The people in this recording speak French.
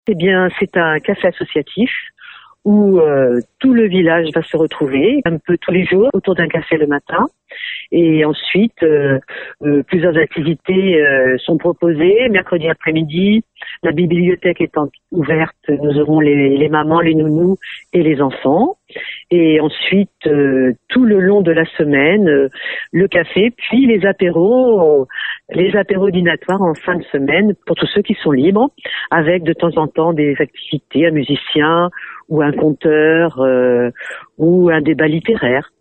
Eh bien, c'est un café associatif où tout le village va se retrouver un peu tous les jours autour d'un café le matin. Et ensuite, plusieurs activités sont proposées. Mercredi après-midi, la bibliothèque étant ouverte, nous aurons les mamans, les nounous et les enfants. Et ensuite, tout le long de la semaine, le café, puis les apéros dînatoires en fin de semaine pour tous ceux qui sont libres, avec de temps en temps des activités, un musicien ou un conteur ou un débat littéraire.